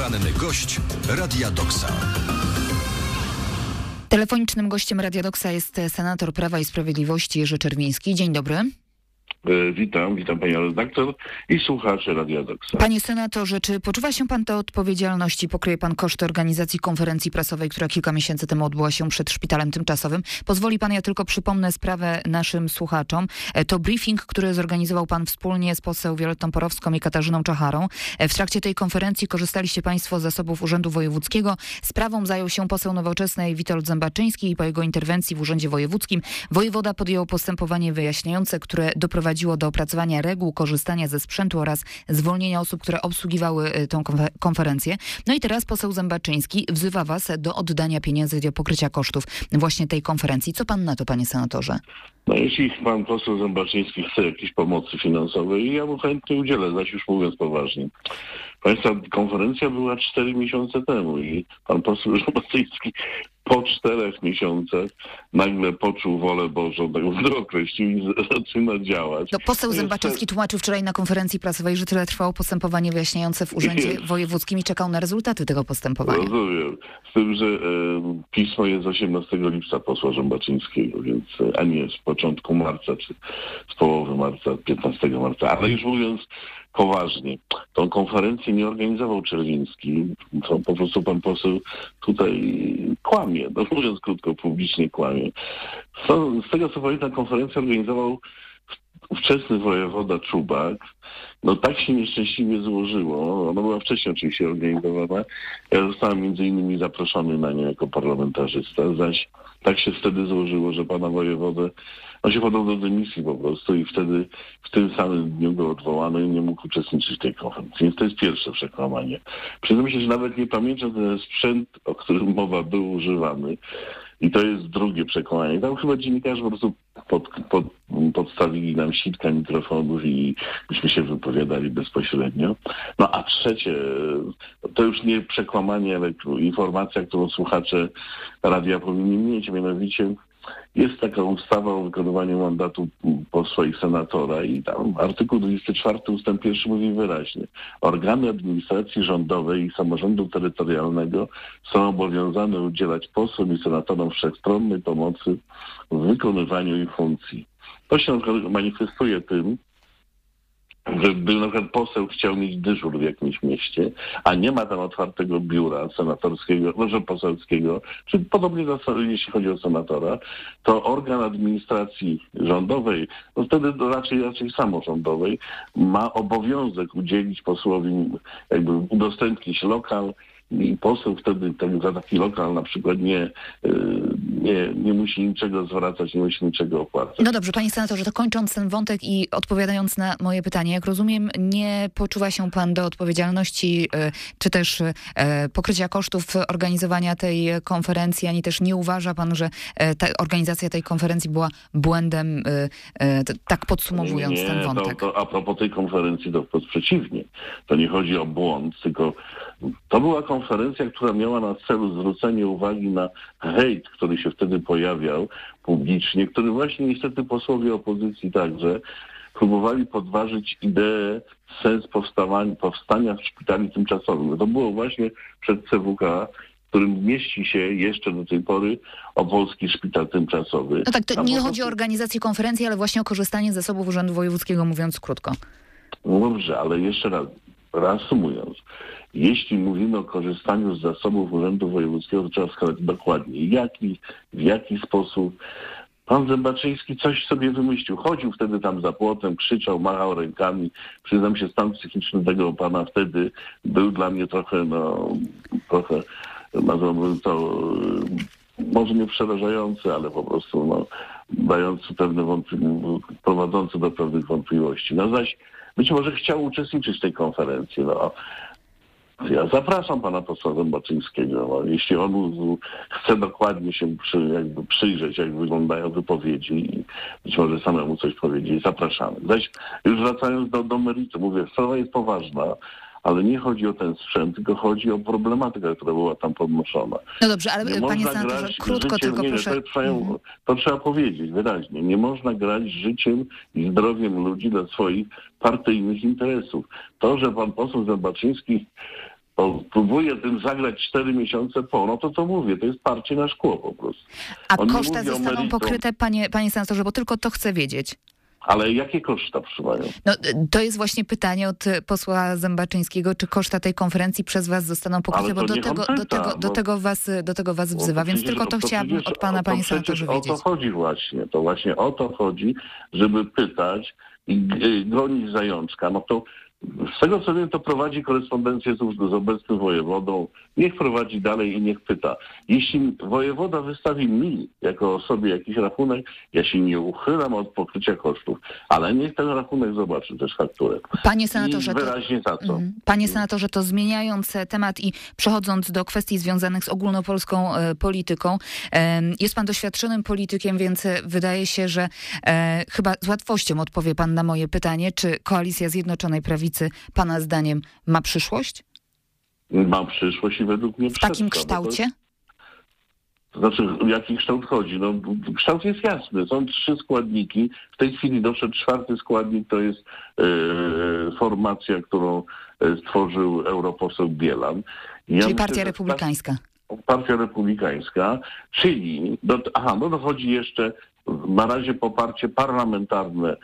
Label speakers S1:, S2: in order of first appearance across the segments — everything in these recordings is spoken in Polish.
S1: Poranny gość Radia Doksa.
S2: Telefonicznym gościem Radia Doksa jest senator Prawa i Sprawiedliwości Jerzy Czerwiński. Dzień dobry.
S3: Witam panią redaktor i słuchacze Radia Doksa.
S2: Panie senatorze, czy poczuwa się pan do odpowiedzialności? Pokryje pan koszty organizacji konferencji prasowej, która kilka miesięcy temu odbyła się przed szpitalem tymczasowym? Pozwoli pan, ja tylko przypomnę sprawę naszym słuchaczom. To briefing, który zorganizował pan wspólnie z poseł Violettą Porowską i Katarzyną Czacharą. W trakcie tej konferencji korzystaliście państwo z zasobów Urzędu Wojewódzkiego. Sprawą zajął się poseł Nowoczesnej Witold Zębaczyński i po jego interwencji w Urzędzie Wojewódzkim wojewoda podjął postępowanie wyjaśniające, które doprowadziło do opracowania reguł korzystania ze sprzętu oraz zwolnienia osób, które obsługiwały tę konferencję. No i teraz poseł Zębaczyński wzywa was do oddania pieniędzy do pokrycia kosztów właśnie tej konferencji. Co pan na to, panie senatorze?
S3: No jeśli pan poseł Zębaczyński chce jakiejś pomocy finansowej, ja mu chętnie udzielę, zaś już mówiąc poważnie. Państwa, konferencja była 4 miesiące temu i pan poseł Zębaczyński po 4 miesiącach nagle poczuł wolę Bożą, tak ją określił i zaczyna działać.
S2: To poseł Zębaczyński tłumaczył wczoraj na konferencji prasowej, że tyle trwało postępowanie wyjaśniające w Urzędzie Wojewódzkim i czekał na rezultaty tego postępowania.
S3: Rozumiem. Z tym, że pismo jest 18 lipca posła Zębaczyńskiego, więc a nie z początku marca, czy z połowy marca, 15 marca. Ale już mówiąc poważnie, tą konferencję nie organizował Czerwiński. To po prostu pan poseł tutaj kłamie. No mówiąc krótko, publicznie kłamie. Z tego co pamiętam, konferencję organizował ówczesny wojewoda Czubak. No tak się nieszczęśliwie złożyło. Ona była wcześniej oczywiście organizowana. Ja zostałem między innymi zaproszony na nią jako parlamentarzysta, zaś tak się wtedy złożyło, że pana wojewodę, on się podał do dymisji po prostu i wtedy w tym samym dniu był odwołany i nie mógł uczestniczyć w tej konferencji. Więc to jest pierwsze przekłamanie. Przyznam się, że nawet nie pamiętam, ten sprzęt, o którym mowa, był używany. I to jest drugie przekłamanie. Tam chyba dziennikarze po prostu podstawili nam sitka mikrofonów i myśmy się wypowiadali bezpośrednio. No a trzecie, to już nie przekłamanie, ale informacja, którą słuchacze radia powinni mieć, mianowicie jest taka ustawa o wykonywaniu mandatu posła i senatora i tam artykuł 24 ustęp 1 mówi wyraźnie: organy administracji rządowej i samorządu terytorialnego są obowiązane udzielać posłom i senatorom wszechstronnej pomocy w wykonywaniu ich funkcji. To się manifestuje tym, że gdy na przykład poseł chciał mieć dyżur w jakimś mieście, a nie ma tam otwartego biura senatorskiego, może poselskiego, czy podobnie jeśli chodzi o senatora, to organ administracji rządowej, no wtedy raczej samorządowej, ma obowiązek udzielić posłowi, jakby udostępnić lokal, i poseł wtedy za taki lokal na przykład nie musi niczego zwracać, nie musi niczego opłacać.
S2: No dobrze, panie senatorze, to kończąc ten wątek i odpowiadając na moje pytanie, jak rozumiem, nie poczuwa się pan do odpowiedzialności, czy też pokrycia kosztów organizowania tej konferencji, ani też nie uważa pan, że organizacja tej konferencji była błędem, tak podsumowując ten wątek?
S3: A propos tej konferencji, to przeciwnie. To nie chodzi o błąd, tylko to była konferencja, która miała na celu zwrócenie uwagi na hejt, który się wtedy pojawiał publicznie, który właśnie niestety posłowie opozycji także próbowali podważyć ideę, sens powstania w szpitali tymczasowym. To było właśnie przed CWK, w którym mieści się jeszcze do tej pory Opolski Szpital Tymczasowy.
S2: No tak, to nie chodzi o organizację konferencji, ale właśnie o korzystanie z zasobów Urzędu Wojewódzkiego, mówiąc krótko.
S3: No dobrze, ale jeszcze raz, reasumując, jeśli mówimy o korzystaniu z zasobów Urzędu Wojewódzkiego, to trzeba wskazać dokładnie w jaki sposób. Pan Zębaczyński coś sobie wymyślił. Chodził wtedy tam za płotem, krzyczał, machał rękami. Przyznam się, stan psychiczny tego pana wtedy był dla mnie trochę, nazwałbym to, może nie przerażający, ale po prostu dający pewne prowadzący do pewnych wątpliwości. No zaś być może chciał uczestniczyć w tej konferencji. Ja zapraszam pana posła Zębaczyńskiego. Jeśli on chce dokładnie się przyjrzeć, jak wyglądają wypowiedzi i być może samemu coś powiedzieć, zapraszamy. Zaś już wracając do meritum, mówię, sprawa jest poważna, ale nie chodzi o ten sprzęt, tylko chodzi o problematykę, która była tam podnoszona.
S2: No dobrze, ale panie senatorze, krótko tylko proszę.
S3: To trzeba powiedzieć wyraźnie. Nie można grać życiem i zdrowiem ludzi dla swoich partyjnych interesów. To, że pan poseł Zębaczyński to próbuje tym zagrać 4 miesiące no to co mówię, to jest parcie na szkło po prostu.
S2: A
S3: Oni
S2: koszta
S3: mówią
S2: zostaną
S3: meritum,
S2: pokryte, panie senatorze, bo tylko to chcę wiedzieć.
S3: ale jakie koszta, proszę panią?
S2: No, to jest właśnie pytanie od posła Zębaczyńskiego, czy koszta tej konferencji przez was zostaną pokryte,
S3: Ale
S2: bo
S3: to niech on pyta,
S2: do tego was wzywa, więc tylko to chciałabym od pana, panie senatorze, wiedzieć.
S3: O to chodzi właśnie, to właśnie o to chodzi, żeby pytać i gonić zajączka. No to z tego co wiem, to prowadzi korespondencję z obecnym wojewodą. Niech prowadzi dalej i niech pyta. Jeśli wojewoda wystawi mi jako osobie jakiś rachunek, ja się nie uchylam od pokrycia kosztów, ale niech ten rachunek zobaczy też fakturę.
S2: Panie senatorze,
S3: I wyraźnie za co.
S2: Panie senatorze, to zmieniając temat i przechodząc do kwestii związanych z ogólnopolską polityką, jest pan doświadczonym politykiem, więc wydaje się, że chyba z łatwością odpowie pan na moje pytanie, czy koalicja Zjednoczonej Prawicy pana zdaniem ma przyszłość?
S3: Ma przyszłość i według mnie
S2: w takim kształcie?
S3: To znaczy, jaki kształt chodzi? No, kształt jest jasny. Są 3 składniki. W tej chwili doszedł 4. składnik, to jest formacja, którą stworzył europoseł Bielan.
S2: Czyli Partia Republikańska.
S3: Partia Republikańska, czyli dochodzi jeszcze na razie poparcie parlamentarne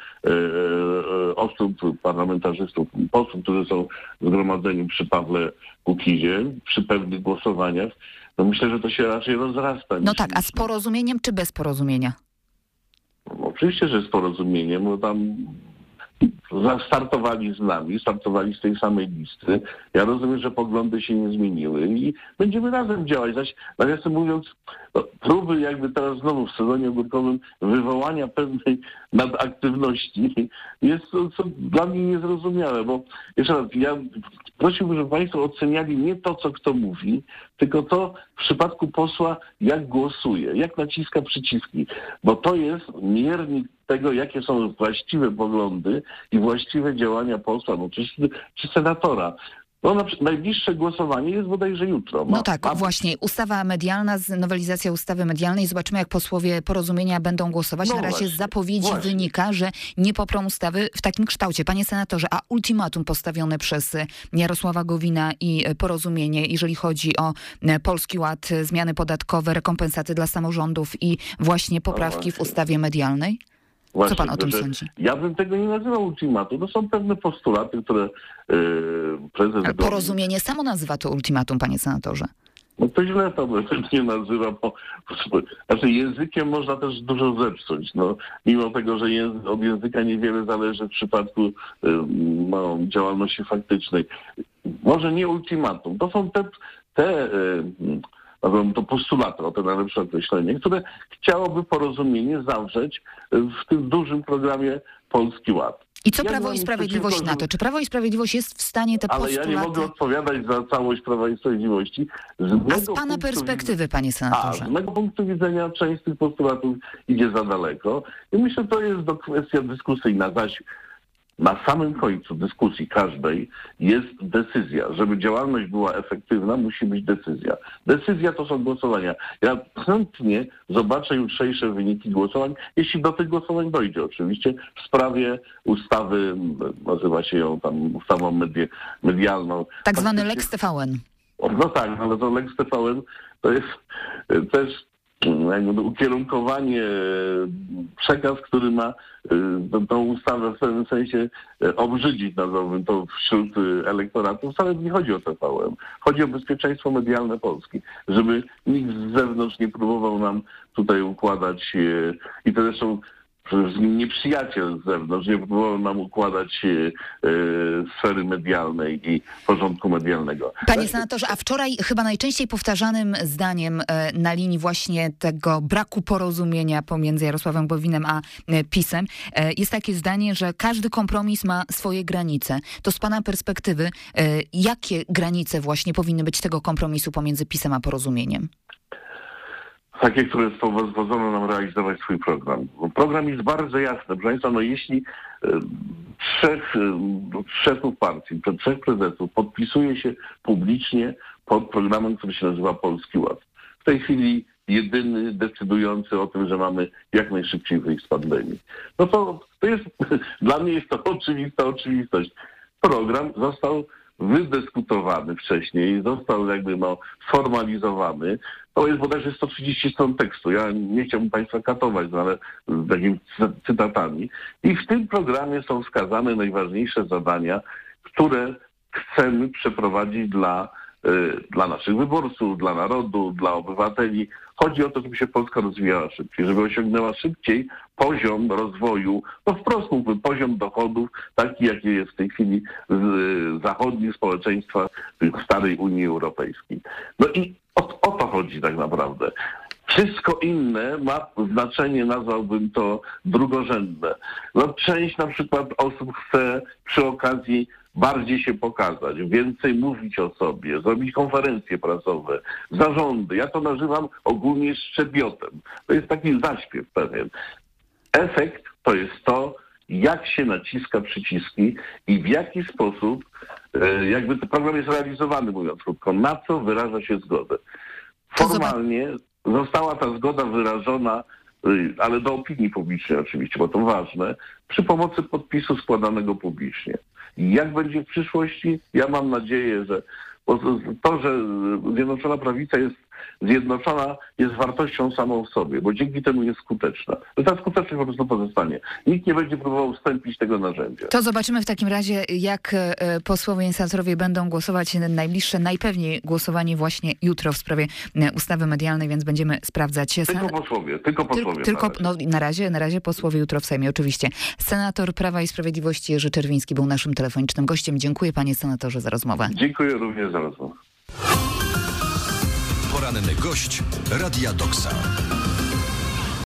S3: osób, parlamentarzystów, posłów, którzy są zgromadzeni przy Pawle Kukizie, przy pewnych głosowaniach. No myślę, że to się raczej rozrasta.
S2: No tak, a z porozumieniem czy bez porozumienia?
S3: No, oczywiście, że z porozumieniem, bo tam startowali z nami, startowali z tej samej listy. Ja rozumiem, że poglądy się nie zmieniły i będziemy razem działać. Zaś, nawiasem mówiąc, próby jakby teraz znowu w sezonie ogórkowym wywołania pewnej nadaktywności jest co dla mnie niezrozumiałe, bo jeszcze raz, ja prosiłbym, żeby państwo oceniali nie to, co kto mówi, tylko to w przypadku posła, jak głosuje, jak naciska przyciski, bo to jest miernik tego, jakie są właściwe poglądy i właściwe działania posła, czy senatora. No, najbliższe głosowanie jest bodajże jutro.
S2: Właśnie. Ustawa medialna, nowelizacja ustawy medialnej. Zobaczymy, jak posłowie Porozumienia będą głosować. Na razie z zapowiedzi wynika, że nie poprą ustawy w takim kształcie. Panie senatorze, a ultimatum postawione przez Jarosława Gowina i Porozumienie, jeżeli chodzi o Polski Ład, zmiany podatkowe, rekompensaty dla samorządów i właśnie poprawki w ustawie medialnej?
S3: Właśnie,
S2: co pan o tym sądzi?
S3: Ja bym tego nie nazywał ultimatum. To są pewne postulaty, które prezes...
S2: Ale Porozumienie samo nazywa to ultimatum, panie senatorze.
S3: No to źle to nie nazywa, bo językiem można też dużo zepsuć. No, mimo tego, że od języka niewiele zależy w przypadku działalności faktycznej. Może nie ultimatum. To są to postulaty, o te najlepsze określenie, które chciałoby Porozumienie zawrzeć w tym dużym programie Polski Ład.
S2: I co Prawo i Sprawiedliwość na to? Czy Prawo i Sprawiedliwość jest w stanie te postulaty...
S3: Ale ja nie mogę odpowiadać za całość Prawa i Sprawiedliwości.
S2: A z pana perspektywy, panie senatorze?
S3: Z mego punktu widzenia część z tych postulatów idzie za daleko. I myślę, że to jest kwestia dyskusyjna. Zaś na samym końcu dyskusji każdej jest decyzja. Żeby działalność była efektywna, musi być decyzja. Decyzja to są głosowania. Ja chętnie zobaczę jutrzejsze wyniki głosowań, jeśli do tych głosowań dojdzie oczywiście, w sprawie ustawy, nazywa się ją tam ustawą medialną.
S2: Tak zwany Lex TVN.
S3: No tak, ale to Lex TVN to jest też ukierunkowanie, przekaz, który ma tą ustawę w pewnym sensie obrzydzić, nazwałbym to, wśród elektoratu. Wcale nie chodzi o TVN. Chodzi o bezpieczeństwo medialne Polski. Żeby nikt z zewnątrz nie próbował nam tutaj układać i to zresztą nieprzyjaciel z zewnątrz nie próbował nam układać sfery medialnej i porządku medialnego.
S2: Panie senatorze, a wczoraj chyba najczęściej powtarzanym zdaniem na linii właśnie tego braku porozumienia pomiędzy Jarosławem Gowinem a PiS-em jest takie zdanie, że każdy kompromis ma swoje granice. To z pana perspektywy, jakie granice właśnie powinny być tego kompromisu pomiędzy PiS-em a Porozumieniem?
S3: Takie, które pozwolą nam realizować swój program. Program jest bardzo jasny. Proszę państwa, jeśli 3 szefów partii, 3 prezesów podpisuje się publicznie pod programem, który się nazywa Polski Ład. W tej chwili jedyny decydujący o tym, że mamy jak najszybciej wyjść z pandemii. No to jest, dla mnie jest to oczywistość. Program został wydyskutowany wcześniej, został jakby sformalizowany. To jest bodajże 130 stron tekstu. Ja nie chciałbym Państwa katować, ale z takimi cytatami. I w tym programie są wskazane najważniejsze zadania, które chcemy przeprowadzić dla naszych wyborców, dla narodu, dla obywateli. Chodzi o to, żeby się Polska rozwijała szybciej, żeby osiągnęła szybciej poziom rozwoju, wprost mógłbym, poziom dochodów, taki jaki jest w tej chwili zachodnie społeczeństwa w starej Unii Europejskiej. No i o to chodzi tak naprawdę. Wszystko inne ma znaczenie, nazwałbym to drugorzędne. Część na przykład osób chce przy okazji bardziej się pokazać, więcej mówić o sobie, zrobić konferencje prasowe, zarządy. Ja to nazywam ogólnie szczebiotem. To jest taki zaśpiew pewien. Efekt to jest to, jak się naciska przyciski i w jaki sposób jakby ten program jest realizowany, mówiąc krótko, na co wyraża się zgodę. Formalnie została ta zgoda wyrażona, ale do opinii publicznej oczywiście, bo to ważne, przy pomocy podpisu składanego publicznie. Jak będzie w przyszłości? Ja mam nadzieję, że to, że Zjednoczona Prawica jest zjednoczona, jest wartością samą w sobie, bo dzięki temu jest skuteczna. Ta skuteczność po prostu pozostanie. Nikt nie będzie próbował ustąpić tego narzędzia.
S2: To zobaczymy w takim razie, jak posłowie i senatorowie będą głosować najbliższe, najpewniej głosowanie właśnie jutro w sprawie ustawy medialnej, więc będziemy sprawdzać.
S3: Tylko posłowie.
S2: Na razie posłowie jutro w Sejmie, oczywiście. Senator Prawa i Sprawiedliwości Jerzy Czerwiński był naszym telefonicznym gościem. Dziękuję panie senatorze za rozmowę.
S3: Dziękuję również za rozmowę.
S1: Poranny gość Radia Doksa.